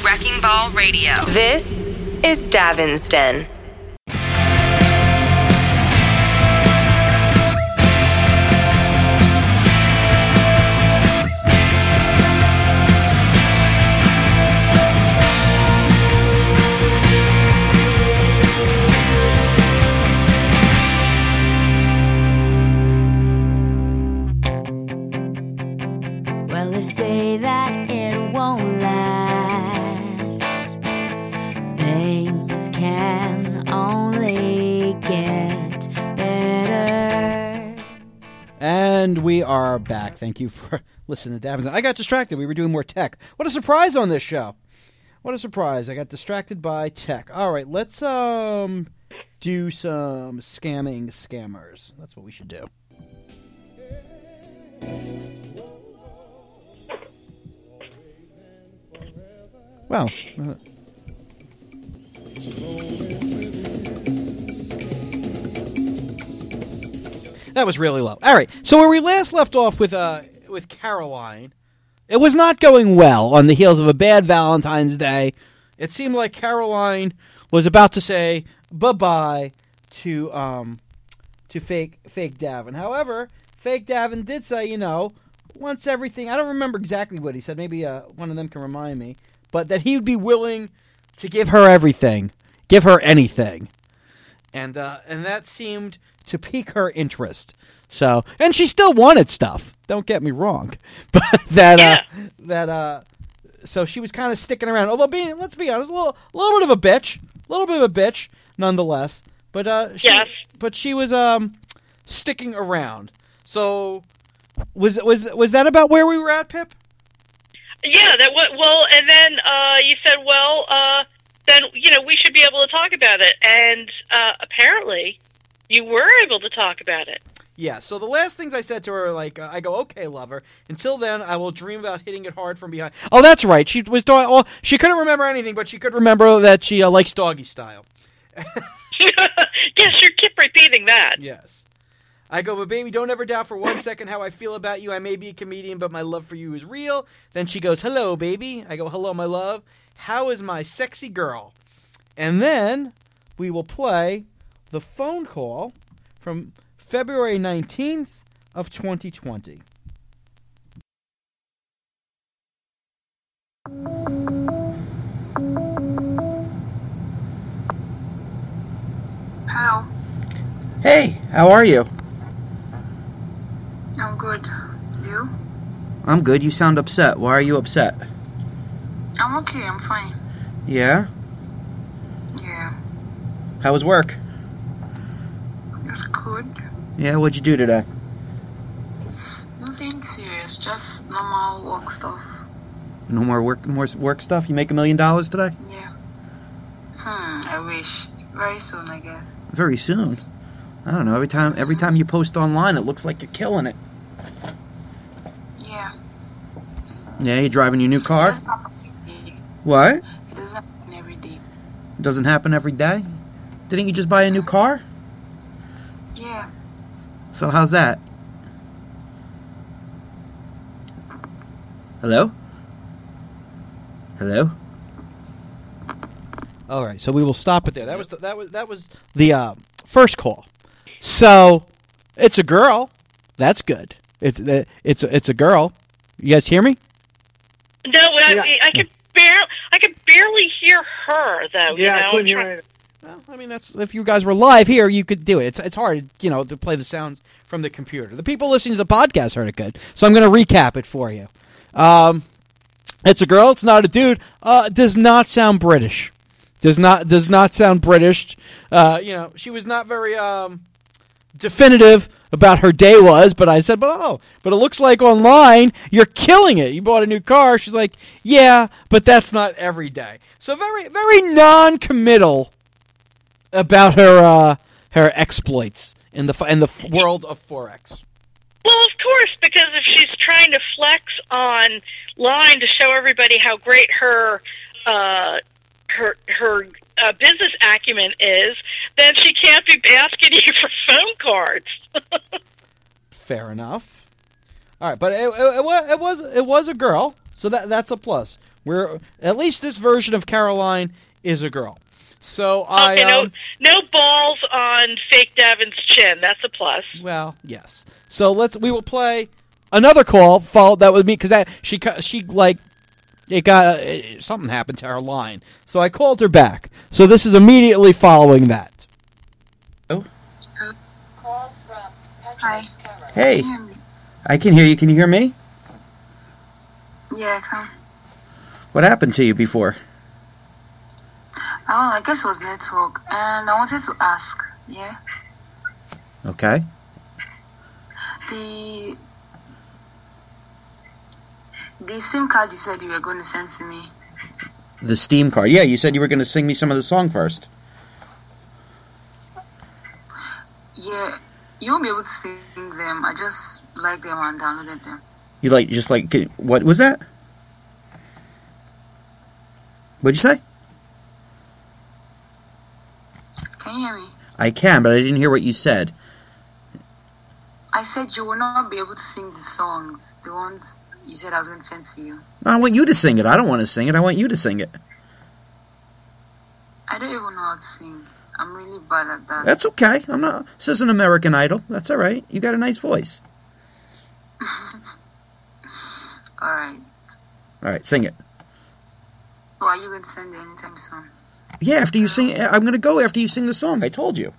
Wrecking Ball Radio. This is Davin's Den. Well, they say that it won't last. Things can only get better. And we are back. Thank you for listening to Davin. I got distracted. We were doing more tech. What a surprise on this show. What a surprise. I got distracted by tech. All right, let's do some scamming scammers. That's what we should do. Well, that was really low. All right, so where we last left off with Caroline, it was not going well on the heels of a bad Valentine's Day. It seemed like Caroline was about to say bye-bye to fake Davin. However, fake Davin did say, once everything, I don't remember exactly what he said. Maybe one of them can remind me. But that he would be willing to give her everything, give her anything, and that seemed to pique her interest. So, and she still wanted stuff. Don't get me wrong, but so she was kind of sticking around. Although, let's be honest, a little bit of a bitch, nonetheless. But she was sticking around. So, was that about where we were at, Pip? Yeah, and then you said, then, we should be able to talk about it. And apparently, you were able to talk about it. Yeah, so the last things I said to her, I go, okay, lover, until then, I will dream about hitting it hard from behind. Oh, that's right, she couldn't remember anything, but she could remember that she likes doggy style. Yes, you keep repeating that. Yes. I go, but baby, don't ever doubt for 1 second how I feel about you. I may be a comedian, but my love for you is real. Then she goes, hello, baby. I go, hello, my love. How is my sexy girl? And then we will play the phone call from February 19th of 2020. Hello. Hey, how are you? I'm good. You? I'm good. You sound upset. Why are you upset? I'm okay. I'm fine. Yeah? Yeah. How was work? It's good. Yeah, what'd you do today? Nothing serious. Just normal work stuff. No more work stuff? You make $1 million today? Yeah. I wish. Very soon, I guess. Very soon? I don't know. Every time you post online, it looks like you're killing it. Yeah. Yeah, you driving your new car? It doesn't happen every day. What? It doesn't happen every day. It doesn't happen every day? Didn't you just buy a new car? Yeah. So how's that? Hello? Hello? All right, so we will stop it there. That was the first call. So it's a girl. That's good. It's a girl. You guys hear me? No, I could barely hear her though. Yeah, I couldn't hear it. Well, I mean, that's if you guys were live here, you could do it. It's hard, to play the sounds from the computer. The people listening to the podcast heard it good, so I'm going to recap it for you. It's a girl. It's not a dude. Does not sound British. Does not sound British. She was not very definitive about her day was, but I said, but it looks like online you're killing it. You bought a new car. She's like, yeah, but that's not every day. So very, very non-committal about her exploits in the world of Forex. Well, of course, because if she's trying to flex online to show everybody how great her business acumen is, then she can't be asking you for phone cards. Fair enough. All right, but it was a girl, so that's a plus. We're at least this version of Caroline is a girl. So Okay, no balls on fake Davin's chin. That's a plus. Well, yes. So we will play another call. That was me because something happened to her line. So I called her back. So this is immediately following that. Oh. Hi. Hey. Can you hear me? I can hear you. Can you hear me? Yeah, I can. What happened to you before? Oh, I guess it was network. And I wanted to ask, yeah? Okay. The SIM card you said you were going to send to me. The Steam card. Yeah, you said you were going to sing me some of the song first. Yeah, you won't be able to sing them. I just liked them and downloaded them. What was that? What'd you say? Can you hear me? I can, but I didn't hear what you said. I said you will not be able to sing the songs, the ones you said I was going to send to you. I want you to sing it. I don't want to sing it. I want you to sing it. I don't even know how to sing. I'm really bad at that. That's okay. I'm not. This isn't American Idol. That's all right. You got a nice voice. Alright. All right, sing it. So are you going to send it anytime soon? Yeah, after you sing, I'm going to go after you sing the song. I told you.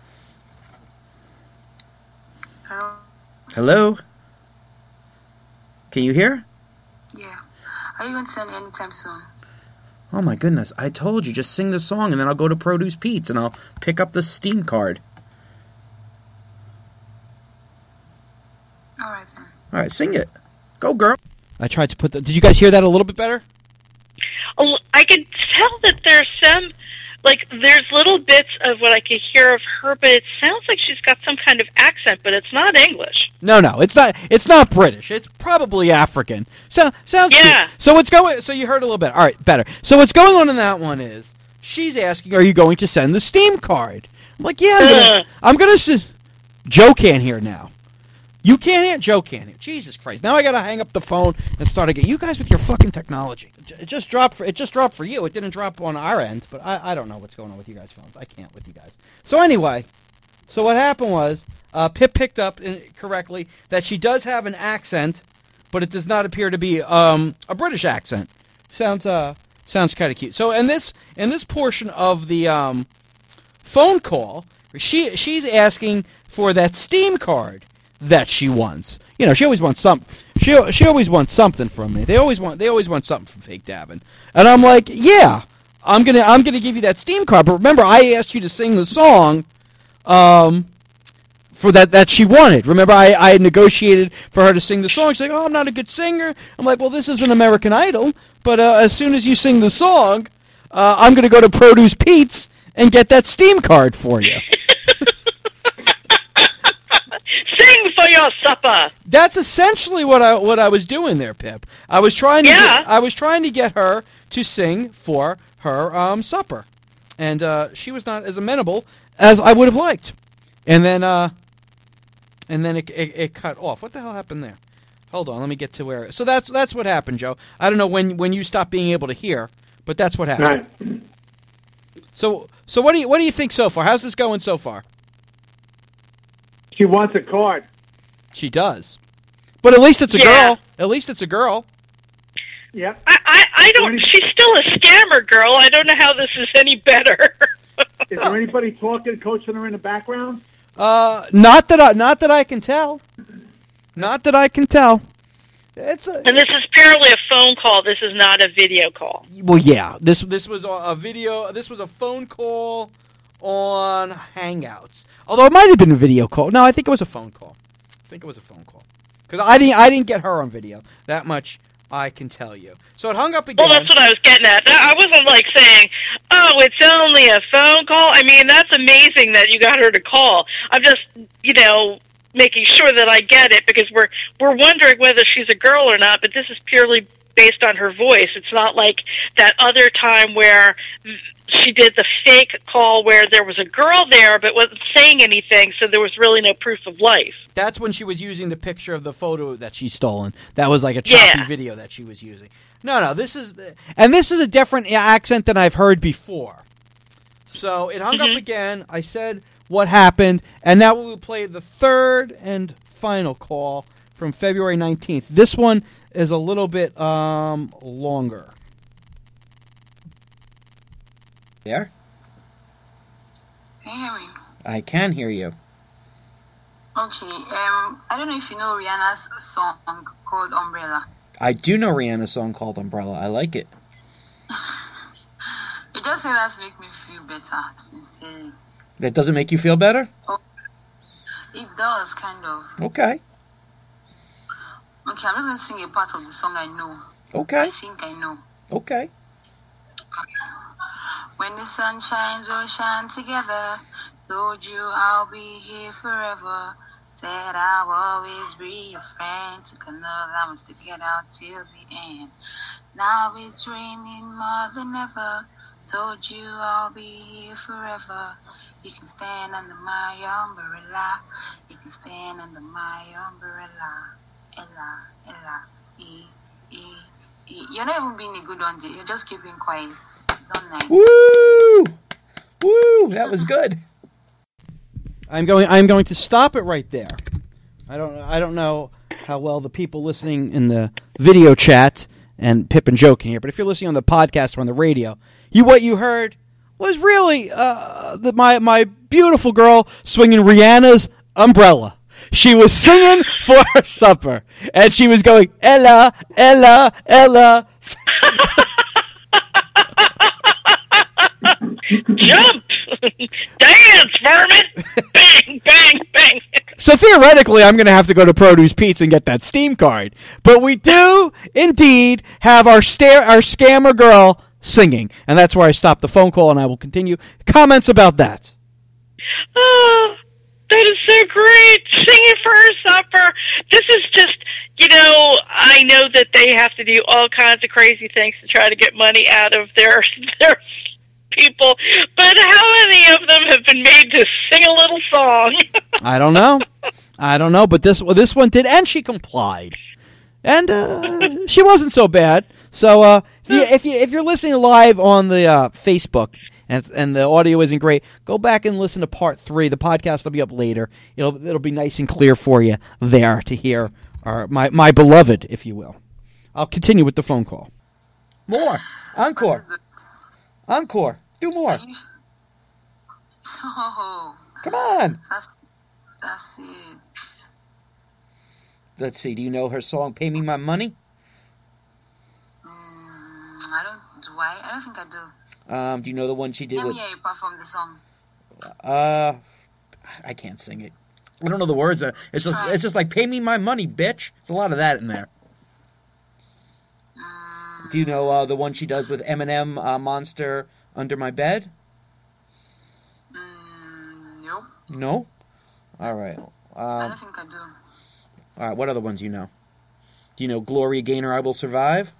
Hello? Hello? Can you hear? Yeah. Are you going to send it anytime soon? Oh my goodness, I told you, just sing the song and then I'll go to Produce Pete's and I'll pick up the Steam card. Alright then. Alright, sing it. Go, girl. I tried to put did you guys hear that a little bit better? I could tell that there's little bits of what I could hear of her, but it sounds like she's got some kind of accent, but it's not English. No, it's not. It's not British. It's probably African. Sounds Yeah. Cute. So you heard a little bit. All right, better. So what's going on in that one is she's asking, "Are you going to send the Steam card?" I'm like, "Yeah, I'm gonna." Joe can't hear now. You can't hear. Joe can't hear. Jesus Christ! Now I gotta hang up the phone and start again. You guys with your fucking technology. It just dropped for you. It didn't drop on our end, but I don't know what's going on with you guys' phones. I can't with you guys. So anyway, what happened was Pip picked up correctly that she does have an accent, but it does not appear to be a British accent. Sounds kind of cute. So in this portion of the phone call, she's asking for that Steam card that she wants. You know, she always wants something. She always wants something from me. They always want something from Fake Davin. And I'm like, yeah, I'm gonna give you that Steam card. But remember, I asked you to sing the song for that she wanted. Remember, I had negotiated for her to sing the song. She's like, oh, I'm not a good singer. I'm like, well, this is an American Idol. But as soon as you sing the song, I'm gonna go to Produce Pete's and get that Steam card for you. Sing for your supper. That's essentially what I was doing there, Pip. I was trying to get her to sing for her supper, and she was not as amenable as I would have liked. And then it cut off. What the hell happened there? Hold on, let me get to where. So that's what happened, Joe. I don't know when you stopped being able to hear, but that's what happened. Right. So what do you think so far? How's this going so far? She wants a card. She does, but at least it's a Yeah. girl. At least it's a girl. Yep. I don't. She's still a scammer girl. I don't know how this is any better. Is there anybody talking, coaching her in the background? Not that I can tell. Not that I can tell. And this is purely a phone call. This is not a video call. Well, yeah. This was a video. This was a phone call on Hangouts. Although it might have been a video call. No, I think it was a phone call. Because I didn't get her on video. That much I can tell you. So it hung up again. Well, that's what I was getting at. I wasn't like saying, "Oh, it's only a phone call." I mean, that's amazing that you got her to call. I'm just, making sure that I get it because we're wondering whether she's a girl or not. But this is purely based on her voice. It's not like that other time where she did the fake call where there was a girl there but wasn't saying anything, so there was really no proof of life. That's when she was using the picture of the photo that she's stolen. That was like a choppy video that she was using. No, this is a different accent than I've heard before. So it hung up again. I said what happened, and now we will play the third and final call from February 19th. This one is a little bit longer. There? Can you hear me? I can hear you. Okay. I don't know if you know Rihanna's song called Umbrella. I do know Rihanna's song called Umbrella. I like it. It just does make me feel better, sincerely. That doesn't make you feel better? Oh, it does, kind of. Okay. Okay, I'm just going to sing a part of the song I know. Okay. I think I know. Okay. When the sun shines, we'll shine together. Told you I'll be here forever. Said I'll always be your friend. Took another I'm stick it out till the end. Now it's raining more than ever. Told you I'll be here forever. You can stand under my umbrella. You can stand under my umbrella. Ella, Ella, E. You're not even being a good one, you're just keeping quiet. It's all nice. Woo! Woo! That was good. I'm going to stop it right there. I don't know how well the people listening in the video chat and Pip and Joe can hear, but if you're listening on the podcast or on the radio, what you heard was really my beautiful girl swinging Rihanna's umbrella. She was singing for her supper, and she was going, Ella, Ella, Ella. Jump! Dance, vermin! Bang, bang, bang! So theoretically, I'm going to have to go to Produce Pete's and get that Steam card. But we do, indeed, have our scammer girl singing. And that's where I stopped the phone call, and I will continue. Comments about that? Oh, that is so great. Singing for her supper. This is just, I know that they have to do all kinds of crazy things to try to get money out of their people, but how many of them have been made to sing a little song? I don't know, but this one did, and she complied, and she wasn't so bad. So if you're listening live on the Facebook and the audio isn't great, go back and listen to part 3. The podcast will be up later. It'll be nice and clear for you there to hear my beloved, if you will. I'll continue with the phone call. More. Encore. Encore. Do more. Oh, Come on. that's it. Let's see. Do you know her song, Pay Me My Money? I don't think I do. Do you know the one she did Let with... me hear you perform the song. I can't sing it. I don't know the words. It's just like, pay me my money, bitch. There's a lot of that in there. Do you know the one she does with Eminem, Monster, Under My Bed? Nope. No? All right. I don't think I do. All right, what other ones do you know? Do you know Gloria Gaynor, I Will Survive?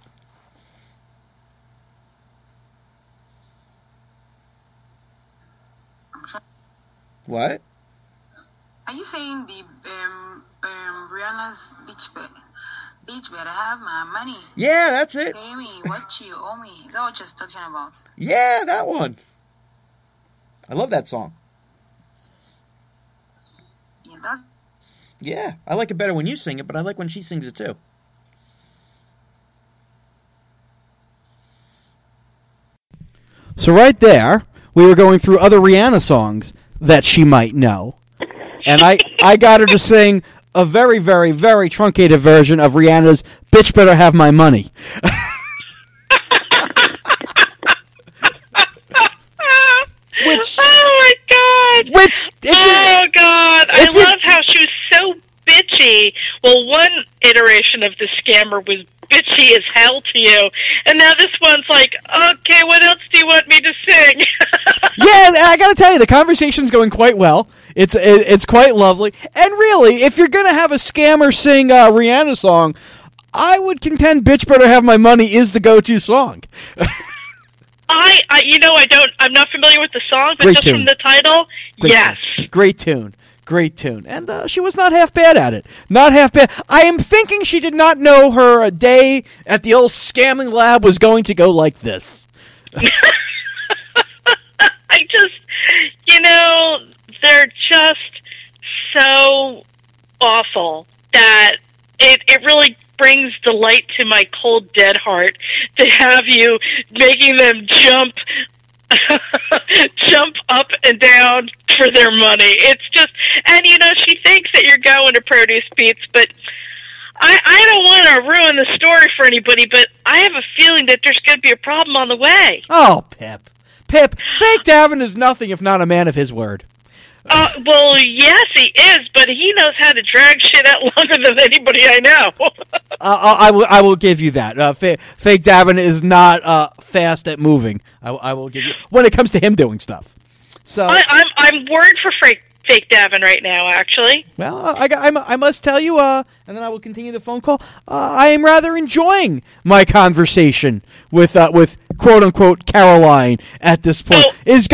What? Are you saying the Rihanna's Bitch Better Have My Money? Yeah, that's it. Pay me what you owe me. Is that what you're talking about? Yeah, that one. I love that song. Yeah, I like it better when you sing it, but I like when she sings it too. So right there, we were going through other Rihanna songs that she might know. And I got her to sing a very, very, very truncated version of Rihanna's Bitch Better Have My Money. Which, oh, my God. I love how she was so bitchy. Well, one iteration of the scammer was bitchy as hell to you. And now this one's like, okay, what else do you want me to sing? Yeah, I got to tell you, the conversation's going quite well. It's quite lovely. And really, if you're going to have a scammer sing a Rihanna song, I would contend Bitch Better Have My Money is the go-to song. I'm not familiar with the song, but Great just tune. from the title, Great yes. tune. Great tune. Great tune. And she was not half bad at it. Not half bad. I am thinking she did not know her day at the old scamming lab was going to go like this. I just, they're just so awful that it really brings delight to my cold, dead heart to have you making them jump up and down for their money. It's just, and she thinks that you're going to Produce Beats, but I don't want to ruin the story for anybody, but I have a feeling that there's going to be a problem on the way. Oh, Pip. Fake Davin is nothing if not a man of his word. Well, yes, he is, but he knows how to drag shit out longer than anybody I know. I will give you that. Fake Davin is not fast at moving. I will give you when it comes to him doing stuff. So I'm worried for fake Davin right now. Actually, well, I must tell you, and then I will continue the phone call. I am rather enjoying my conversation with quote unquote Caroline at this point.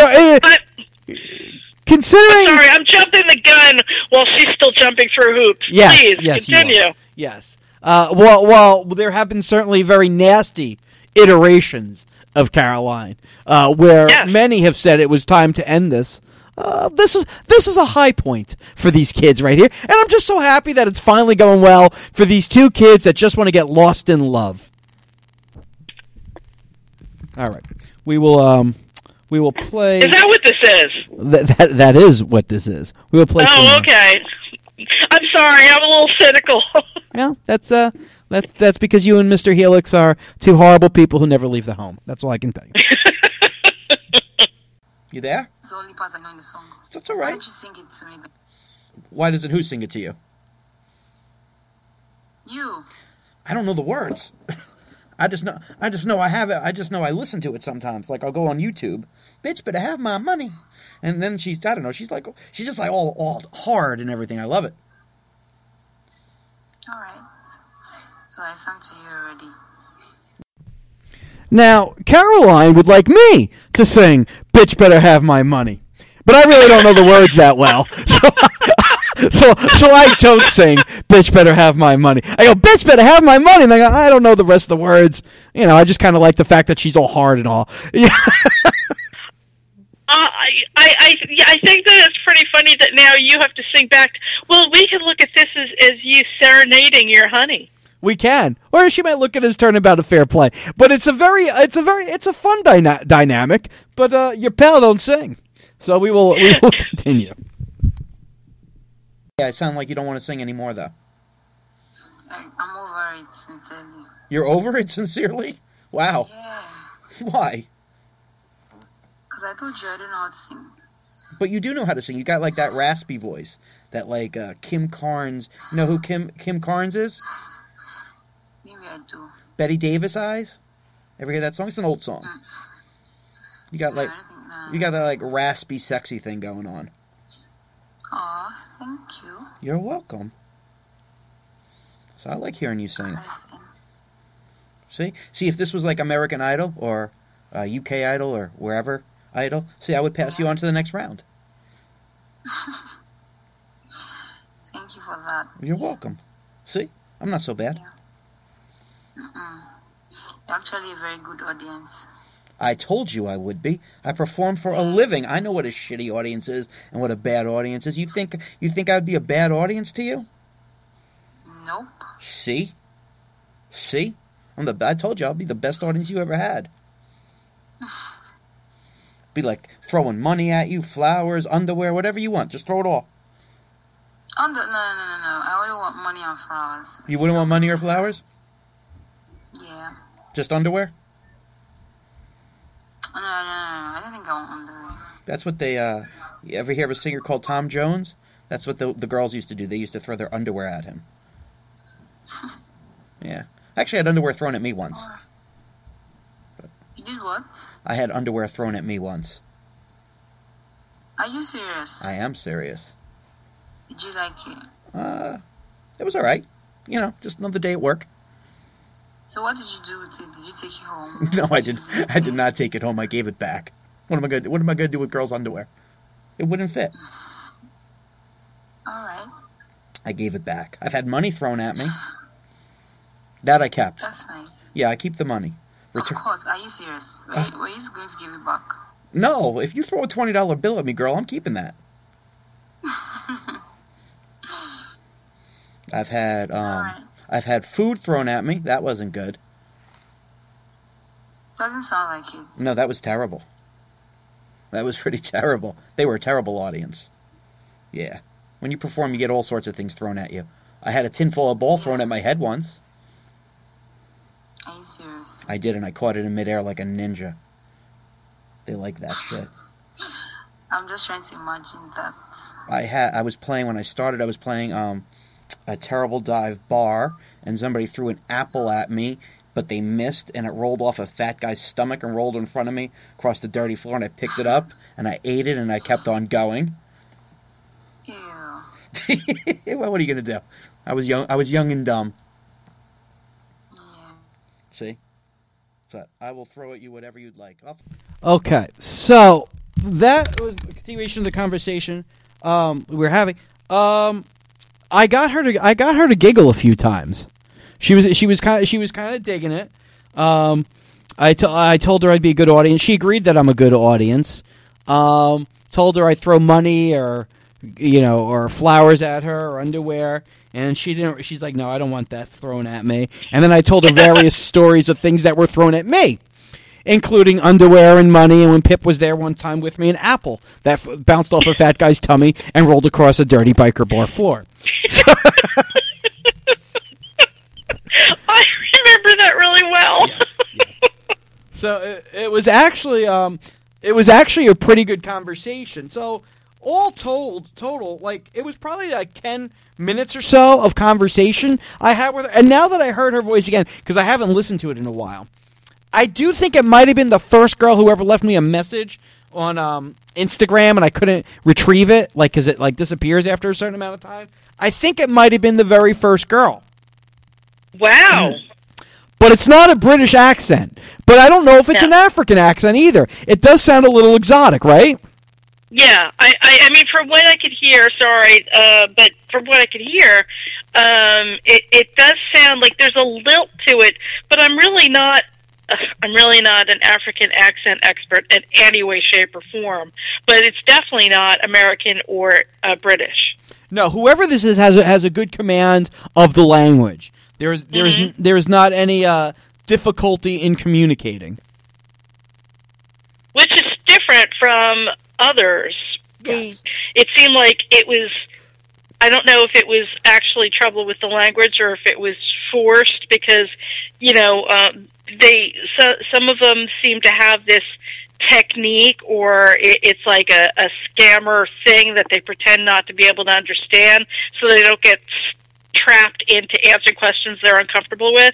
Considering, sorry, I'm jumping the gun while she's still jumping through hoops. Yes, Please, yes, continue. Yes. Well, there have been certainly very nasty iterations of Caroline, where many have said it was time to end this. This is a high point for these kids right here, and I'm just so happy that it's finally going well for these two kids that just want to get lost in love. All right, we will play. Is that what this is? That is what this is. We will play. Oh, okay. I'm sorry. I'm a little cynical. Yeah, that's because you and Mr. Helix are two horrible people who never leave the home. That's all I can tell you. You there? The only part I know in the song. That's all Why right. don't you sing it to me? Why doesn't who sing it to you? You. I don't know the words. I just know I have it. I just know I listen to it sometimes. Like I'll go on YouTube. Bitch, better have my money. And then she's just like all hard and everything. I love it. All right. So I sang to you already. Now, Caroline would like me to sing "Bitch Better Have My Money," but I really don't know the words that well, so I don't sing "Bitch Better Have My Money." I go, "Bitch Better Have My Money," and I don't know the rest of the words. I just kind of like the fact that she's all hard and all. Yeah. I think that it's pretty funny that now you have to sing back. Well, we can look at this as you serenading your honey. We can, or she might look at it as turnabout of fair play. But it's a fun dynamic. But your pal don't sing, so we will continue. Yeah, it sounds like you don't want to sing anymore, though. I'm over it sincerely. You're over it sincerely? Wow. Yeah. Why? Because I told you I don't know how to sing. But you do know how to sing. You got like that raspy voice, that like Kim Carnes. You know who Kim Carnes is? Maybe I do. Betty Davis Eyes. Ever hear that song? It's an old song. You got like that like raspy, sexy thing going on. Aw, thank you. You're welcome. So I like hearing you sing. See, if this was like American Idol or UK Idol or wherever Idol, see, I would pass you on to the next round. Thank you for that. You're welcome. See, I'm not so bad. You're actually a very good audience. I told you I would be. I perform for a living. I know what a shitty audience is and what a bad audience is. You think I'd be a bad audience to you? Nope. See? I told you I'll be the best audience you ever had. Be like throwing money at you, flowers, underwear, whatever you want. Just throw it all. No. I only want money and flowers. You wouldn't want money or flowers? Yeah. Just underwear? No. I don't think I want underwear. That's what they, you ever hear of a singer called Tom Jones? That's what the girls used to do. They used to throw their underwear at him. Yeah. Actually, I had underwear thrown at me once. You did what? I had underwear thrown at me once. Are you serious? I am serious. Did you like it? It was alright. Just another day at work. So what did you do with it? Did you take it home? No, I did. I did not take it home. I gave it back. What am I going to do with girls' underwear? It wouldn't fit. All right. I gave it back. I've had money thrown at me. That I kept. That's nice. Yeah, I keep the money. Of course. Are you serious? Were you going to give it back? No, if you throw a $20 bill at me, girl, I'm keeping that. I've had Alright. I've had food thrown at me. That wasn't good. Doesn't sound like it. No, that was terrible. That was pretty terrible. They were a terrible audience. Yeah. When you perform, you get all sorts of things thrown at you. I had a tinfoil ball thrown at my head once. Are you serious? I did, and I caught it in midair like a ninja. They like that shit. I'm just trying to imagine that. I was playing when I started. I was playing a terrible dive bar, and somebody threw an apple at me, but they missed, and it rolled off a fat guy's stomach and rolled in front of me across the dirty floor, and I picked it up and I ate it, and I kept on going. Ew. Well, what are you gonna do? I was young and dumb. Yeah. See? So I will throw at you whatever you'd like. Okay, so that was a continuation of the conversation we were having. I got her to giggle a few times. She was kind of digging it. I told her I'd be a good audience. She agreed that I'm a good audience. Told her I'd throw money or flowers at her or underwear, and she didn't. She's like, no, I don't want that thrown at me. And then I told her various stories of things that were thrown at me, including underwear and money. And when Pip was there one time with me, an apple that bounced off a fat guy's tummy and rolled across a dirty biker bar floor. I remember that really well. Yes. So it was actually a pretty good conversation. So all total, like it was probably like 10 minutes or so of conversation I had with her. And now that I heard her voice again, because I haven't listened to it in a while, I do think it might have been the first girl who ever left me a message on Instagram, and I couldn't retrieve it, like, because it like disappears after a certain amount of time. I think it might have been the very first girl. Wow. But it's not a British accent. But I don't know if it's an African accent either. It does sound a little exotic, right? Yeah, I mean, from what I could hear, but from what I could hear, it does sound like there's a lilt to it, but I'm really not an African accent expert in any way, shape, or form, but it's definitely not American or British. No, whoever this is has a good command of the language. There's not any difficulty in communicating, which is different from others. Yes. It seemed like it was. I don't know if it was actually trouble with the language or if it was forced, because some of them seem to have this technique, or it's like a scammer thing that they pretend not to be able to understand, so they don't get trapped into answering questions they're uncomfortable with.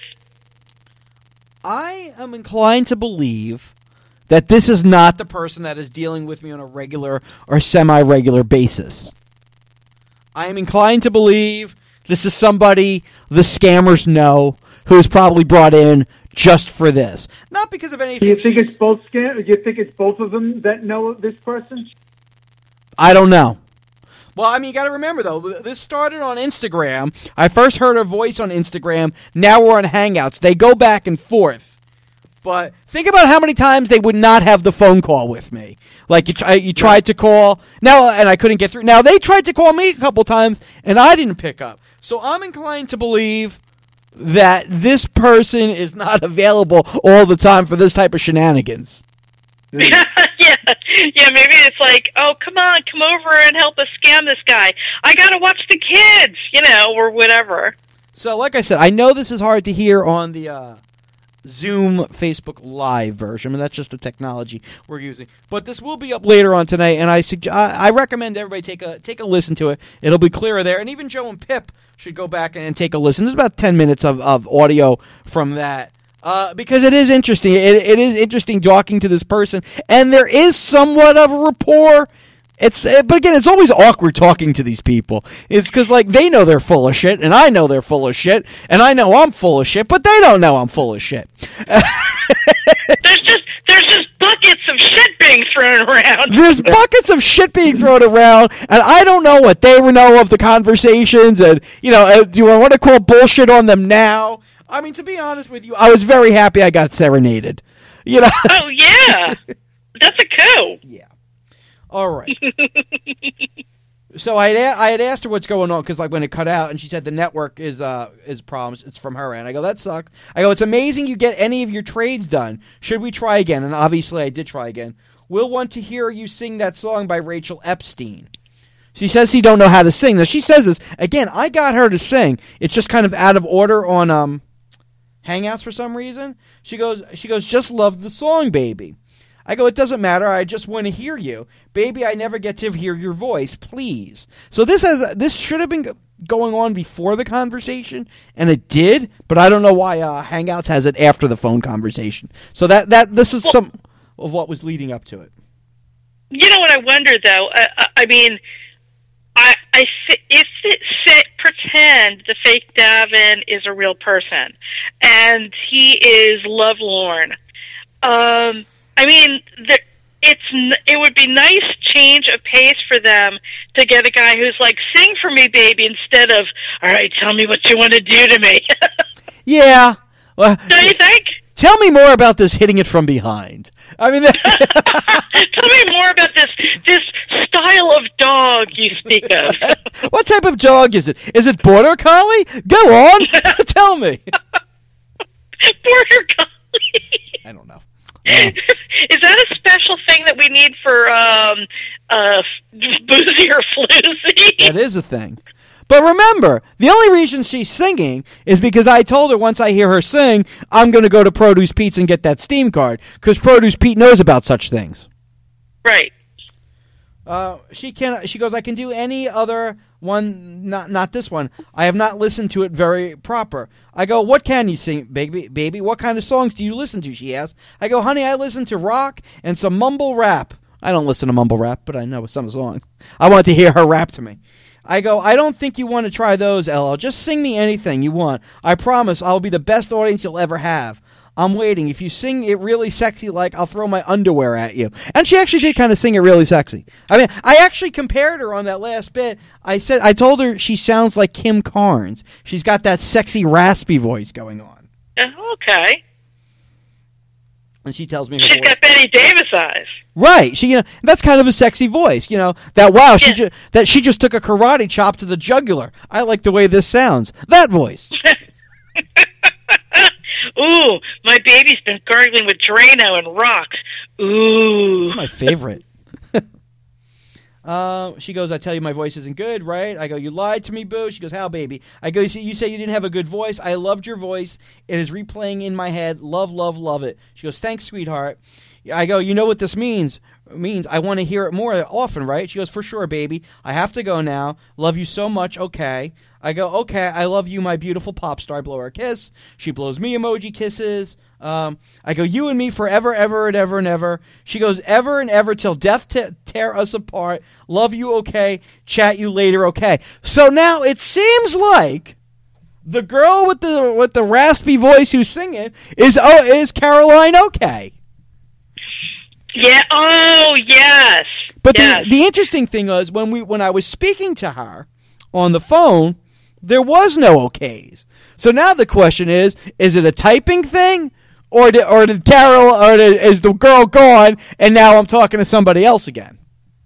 I am inclined to believe that this is not the person that is dealing with me on a regular or semi-regular basis. I am inclined to believe this is somebody the scammers know who is probably brought in just for this. Not because of anything. Do you think it's both scam? Do you think it's both of them that know this person? I don't know. Well, I mean, you got to remember, though, this started on Instagram. I first heard her voice on Instagram. Now we're on Hangouts. They go back and forth. But think about how many times they would not have the phone call with me. Like, you tried to call, now, and I couldn't get through. Now, they tried to call me a couple times, and I didn't pick up. So I'm inclined to believe that this person is not available all the time for this type of shenanigans. Yeah, maybe it's like, oh, come over and help us scam this guy. I gotta watch the kids, or whatever. So, like I said, I know this is hard to hear on the Zoom Facebook Live version, and that's just the technology we're using. But this will be up later on tonight, and I recommend everybody take a listen to it. It'll be clearer there, and even Joe and Pip should go back and take a listen. There's about 10 minutes of audio from that. Because it is interesting. It is interesting talking to this person, and there is somewhat of a rapport But again, it's always awkward talking to these people. It's because, like, they know they're full of shit, and I know they're full of shit, and I know I'm full of shit, but they don't know I'm full of shit. There's just buckets of shit being thrown around. There's buckets of shit being thrown around, and I don't know what they know of the conversations, and, do I want to call bullshit on them now? I mean, to be honest with you, I was very happy I got serenaded. Oh, yeah. That's a coup. Yeah. All right. So I had asked her what's going on because, like, when it cut out, and she said the network is problems. It's from her end. I go, that sucks. I go, it's amazing you get any of your trades done. Should we try again? And obviously I did try again. We'll want to hear you sing that song by Rachel Epstein. She says she don't know how to sing. Now, she says this. Again, I got her to sing. It's just kind of out of order on Hangouts for some reason. She goes, just love the song, baby. I go, it doesn't matter. I just want to hear you. Baby, I never get to hear your voice. Please. So this should have been going on before the conversation, and it did, but I don't know why Hangouts has it after the phone conversation. So this is some of what was leading up to it. You know what I wonder, though? I mean, pretend the fake Davin is a real person, and he is lovelorn. I mean, it would be nice change of pace for them to get a guy who's like, sing for me, baby, instead of, all right, tell me what you want to do to me. Yeah. Well, don't you think? Tell me more about this hitting it from behind. I mean, tell me more about this style of dog you speak of. What type of dog is it? Is it Border Collie? Go on. Tell me. Border Collie. I don't know. Is that a special thing that we need for Boozy or Floozy? That is a thing. But remember, the only reason she's singing is because I told her once I hear her sing, I'm going to go to Produce Pete's and get that Steam card, because Produce Pete knows about such things. Right. She goes, I can do any other one, not this one. I have not listened to it very proper. I go, what can you sing, baby? What kind of songs do you listen to? She asks. I go, honey, I listen to rock and some mumble rap. I don't listen to mumble rap, but I know some songs. I want to hear her rap to me. I go, I don't think you want to try those, LL. Just sing me anything you want. I promise I'll be the best audience you'll ever have. I'm waiting. If you sing it really sexy, I'll throw my underwear at you. And she actually did kind of sing it really sexy. I mean, I actually compared her on that last bit. I told her she sounds like Kim Carnes. She's got that sexy, raspy voice going on. Okay. And she tells me she's got Betty Davis eyes. Right. That's kind of a sexy voice. She just took a karate chop to the jugular. I like the way this sounds. That voice. Ooh, my baby's been gargling with Drano and rocks. Ooh. It's my favorite. She goes, I tell you my voice isn't good, right? I go, you lied to me, boo. She goes, how, baby? I go, you say you didn't have a good voice. I loved your voice. It is replaying in my head. Love, love, love it. She goes, thanks, sweetheart. I go, you know what this means? It means I want to hear it more often, right? She goes, for sure, baby. I have to go now. Love you so much. Okay. I go, okay, I love you, my beautiful pop star. Blow her a kiss. She blows me emoji kisses. I go, you and me forever, ever, and ever, and ever. She goes, ever and ever till death tear us apart. Love you, okay. Chat you later, okay. So now it seems like the girl with the raspy voice who's singing is Caroline okay. Yeah. Oh, yes. But yes. The interesting thing was when I was speaking to her on the phone, there was no okays. So now the question is it a typing thing, or is the girl gone and now I'm talking to somebody else again?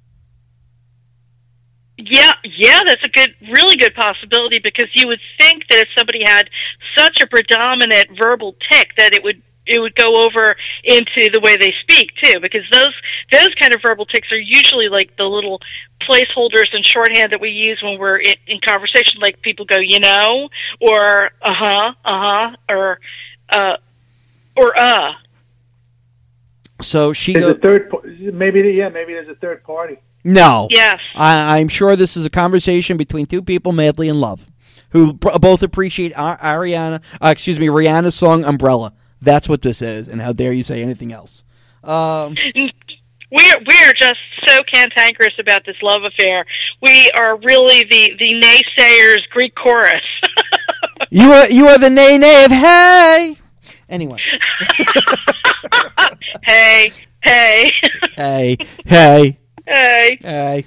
Yeah, that's a really good possibility, because you would think that if somebody had such a predominant verbal tic that it would go over into the way they speak too, because those kind of verbal tics are usually like the little placeholders and shorthand that we use when we're in conversation. Like people go, or or. So she there's a third. Maybe there's a third party. No. Yes. I'm sure this is a conversation between two people madly in love, who both appreciate Rihanna's song "Umbrella." That's what this is, and how dare you say anything else? Well, we're just so cantankerous about this love affair. We are really the naysayers Greek chorus. You are the nay of hey. Anyway. Hey. Hey. Hey. Hey. Hey.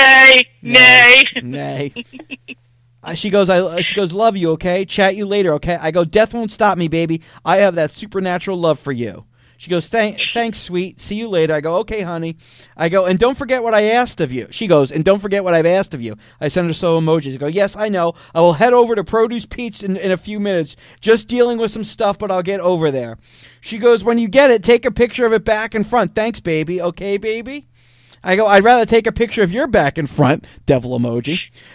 Nay. She goes, love you, okay? Chat you later, okay? I go, death won't stop me, baby. I have that supernatural love for you. She goes, thanks, sweet. See you later. I go, okay, honey. I go, and don't forget what I asked of you. She goes, and don't forget what I've asked of you. I send her so emojis. I go, yes, I know. I will head over to Produce Pete's in a few minutes. Just dealing with some stuff, but I'll get over there. She goes, when you get it, take a picture of it back and front. Thanks, baby. Okay, baby? I go, I'd rather take a picture of your back and front. Devil emoji.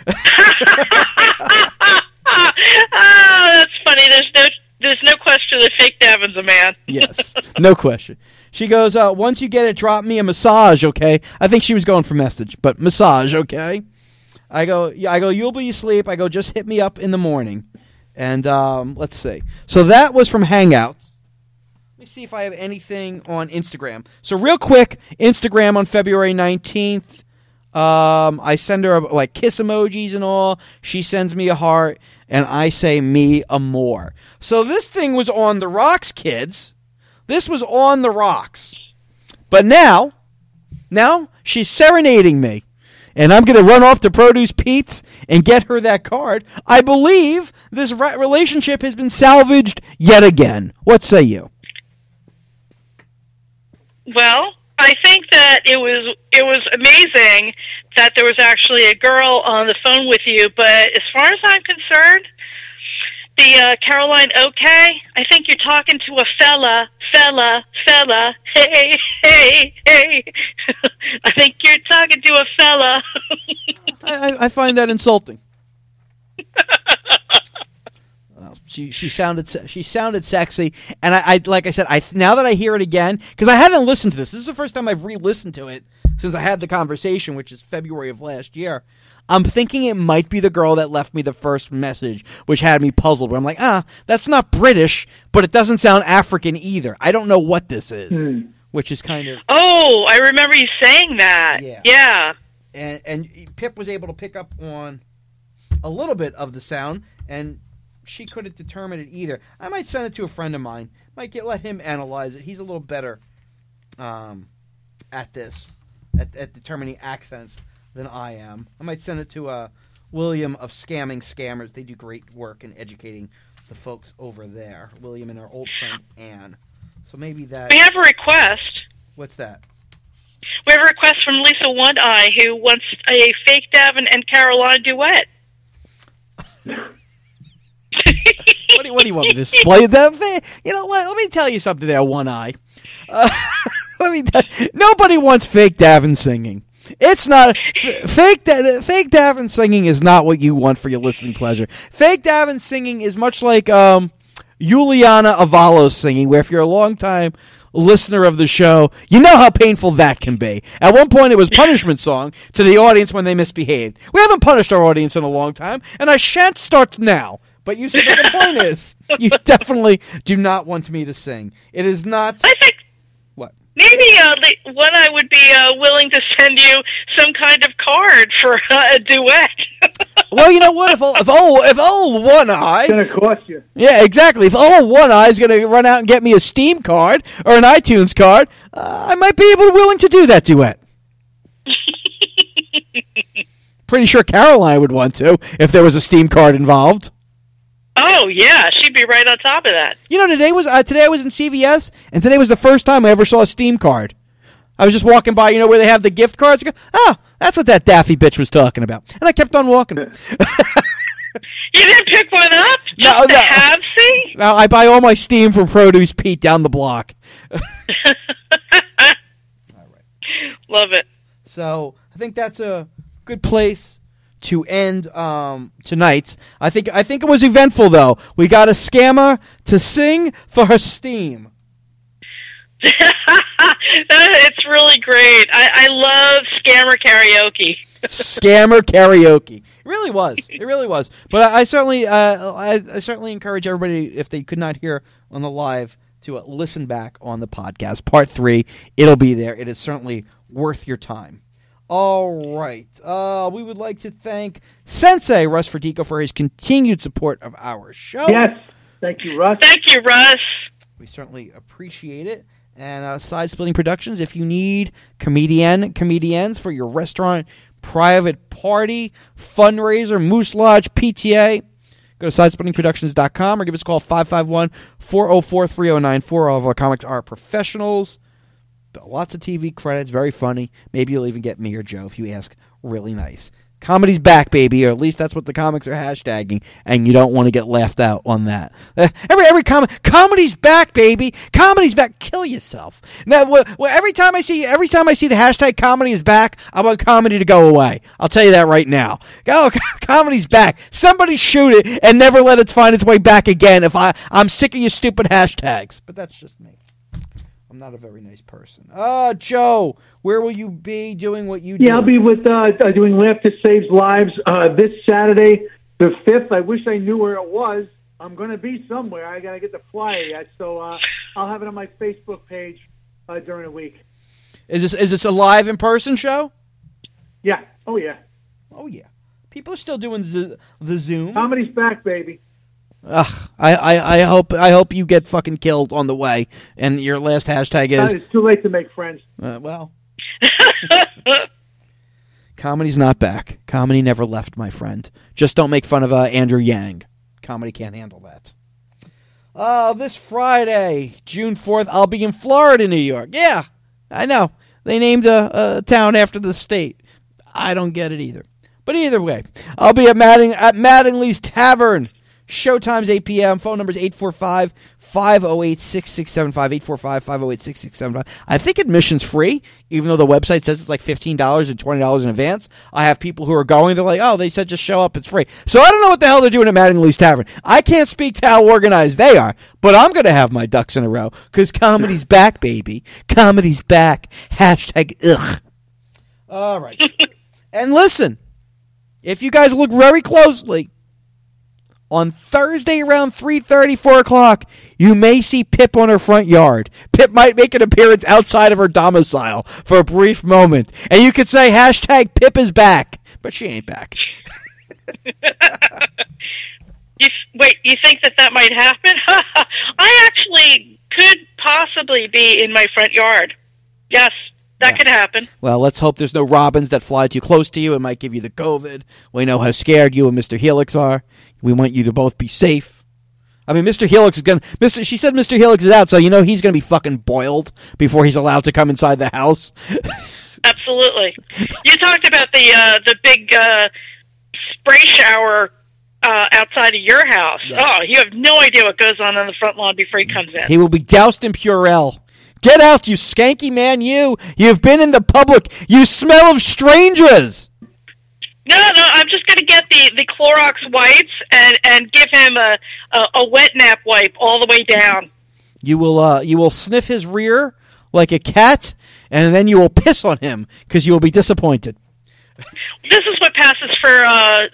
Oh, that's funny. There's no question that Fake Davin's a man. Yes, no question. She goes, once you get it, drop me a massage, okay? I think she was going for message, but massage, okay? I go, you'll be asleep. I go, just hit me up in the morning. And let's see. So that was from Hangouts. Let me see if I have anything on Instagram. So real quick, Instagram on February 19th. I send her like kiss emojis and all. She sends me a heart, and I say me a more. So this thing was on the rocks, kids. This was on the rocks. But now she's serenading me, and I'm going to run off to Produce Pete's and get her that card. I believe this relationship has been salvaged yet again. What say you? Well, I think that it was amazing that there was actually a girl on the phone with you, but as far as I'm concerned, the Caroline okay, I think you're talking to a fella, hey. I think you're talking to a fella. I find that insulting. She sounded sexy, and I like I said, now that I hear it again, because I hadn't listened to this is the first time I've re-listened to it since I had the conversation, which is February of last year. I'm thinking it might be the girl that left me the first message, which had me puzzled. Where I'm like, that's not British, but it doesn't sound African either. I don't know what this is, which is kind of. Oh, I remember you saying that. Yeah. And Pip was able to pick up on a little bit of the sound, and she couldn't determine it either. I might send it to a friend of mine. Let him analyze it. He's a little better at this, at determining accents than I am. I might send it to William of Scamming Scammers. They do great work in educating the folks over there. William and our old friend Ann. So maybe that. We have a request. What's that? We have a request from Lisa One Eye, who wants a Fake Davin and Caroline duet. What do you want me to display that? You know, let me tell you something there, One Eye. Nobody wants Fake Davin singing. It's not fake Davin singing is not what you want for your listening pleasure. Fake Davin singing is much like Juliana Avalos singing, where if you're a long time listener of the show, you know how painful that can be. At one point, it was punishment song to the audience when they misbehaved. We haven't punished our audience in a long time, and I shan't start now. But you said the point is, you definitely do not want me to sing. It is not. I think. What? Maybe One Eye would be willing to send you some kind of card for a duet. Well, you know what? If old One Eye, It's going to cost you. yeah, exactly. If old One Eye is going to run out and get me a Steam card or an iTunes card, I might be willing to do that duet. Pretty sure Caroline would want to if there was a Steam card involved. Oh yeah, she'd be right on top of that. You know, today I was in CVS, and today was the first time I ever saw a Steam card. I was just walking by, where they have the gift cards. I go, that's what that daffy bitch was talking about. And I kept on walking. You didn't pick one up? No. Have, see? Now, I buy all my Steam from Produce Pete down the block. All right. Love it. So, I think that's a good place to end tonight's. I think it was eventful, though. We got a scammer to sing for her Steam. It's really great. I love scammer karaoke. Scammer karaoke. It really was. But I certainly encourage everybody, if they could not hear on the live, to listen back on the podcast. Part 3, it'll be there. It is certainly worth your time. All right. We would like to thank Sensei Russ Fertico for his continued support of our show. Yes. Thank you, Russ. Thank you, Russ. We certainly appreciate it. And Side Splitting Productions, if you need comedians for your restaurant, private party, fundraiser, Moose Lodge, PTA, go to sidesplittingproductions.com or give us a call 551-404-3094. All of our comics are professionals. Lots of TV credits, very funny. Maybe you'll even get me or Joe if you ask really nice. Comedy's back, baby, or at least that's what the comics are hashtagging, and you don't want to get laughed out on that. Every comedy's back, baby. Comedy's back. Kill yourself. Now, every time I see the hashtag comedy is back, I want comedy to go away. I'll tell you that right now. Comedy's back. Somebody shoot it and never let it find its way back again. If I'm sick of your stupid hashtags, but that's just me. I'm not a very nice person. Joe, where will you be doing what you do? Yeah, I'll be with doing Laughter Saves Lives this Saturday, the 5th. I wish I knew where it was. I'm going to be somewhere. I got to get the flyer yet, so I'll have it on my Facebook page during the week. Is this a live in-person show? Yeah. Oh, yeah. Oh, yeah. People are still doing the Zoom. Comedy's back, baby. Ugh, I hope you get fucking killed on the way, and your last hashtag is... It's too late to make friends. Well... Comedy's not back. Comedy never left, my friend. Just don't make fun of Andrew Yang. Comedy can't handle that. This Friday, June 4th, I'll be in Florida, New York. Yeah, I know. They named a town after the state. I don't get it either. But either way, I'll be at Mattingly's Tavern. Showtime's 8 p.m. Phone number is 845-508-6675. 845-508-6675. I think admission's free, even though the website says it's like $15 and $20 in advance. I have people who are going. They're like, oh, they said just show up. It's free. So I don't know what the hell they're doing at Mattingly's Tavern. I can't speak to how organized they are, but I'm going to have my ducks in a row because comedy's back, baby. Comedy's back. Hashtag ugh. All right. And listen, if you guys look very closely, on Thursday around 3:30, 4 o'clock, you may see Pip on her front yard. Pip might make an appearance outside of her domicile for a brief moment. And you could say, hashtag Pip is back. But she ain't back. You think that might happen? I actually could possibly be in my front yard. Yes, that could happen. Well, let's hope there's no robins that fly too close to you and might give you the COVID. We know how scared you and Mr. Helix are. We want you to both be safe. I mean, Mr. Helix is she said Mr. Helix is out, so you know he's going to be fucking boiled before he's allowed to come inside the house. Absolutely. You talked about the big spray shower outside of your house. Yes. Oh, you have no idea what goes on the front lawn before he comes in. He will be doused in Purell. Get out, you skanky man, you. You've been in the public. You smell of strangers. No, I'm just going to get the Clorox wipes and give him a wet nap wipe all the way down. You will sniff his rear like a cat, and then you will piss on him because you will be disappointed. This is what passes for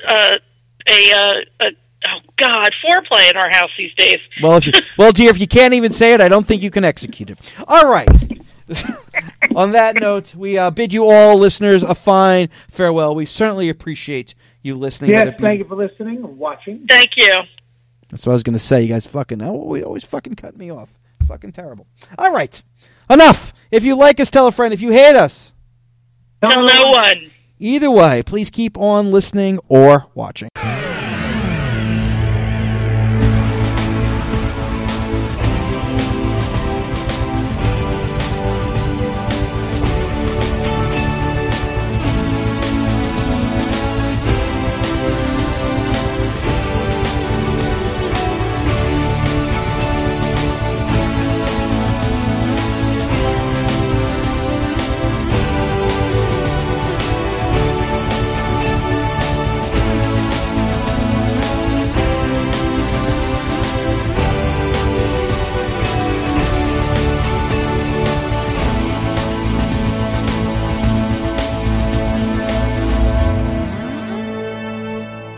foreplay in our house these days. Well, dear, if you can't even say it, I don't think you can execute it. All right. On that note, we bid you all listeners a fine farewell. We certainly appreciate you listening. Yes, thank you for listening and watching. Thank you. That's what I was going to say. You guys always fucking cut me off. It's fucking terrible. All right. Enough. If you like us, tell a friend. If you hate us, tell no one. Either way, please keep on listening or watching.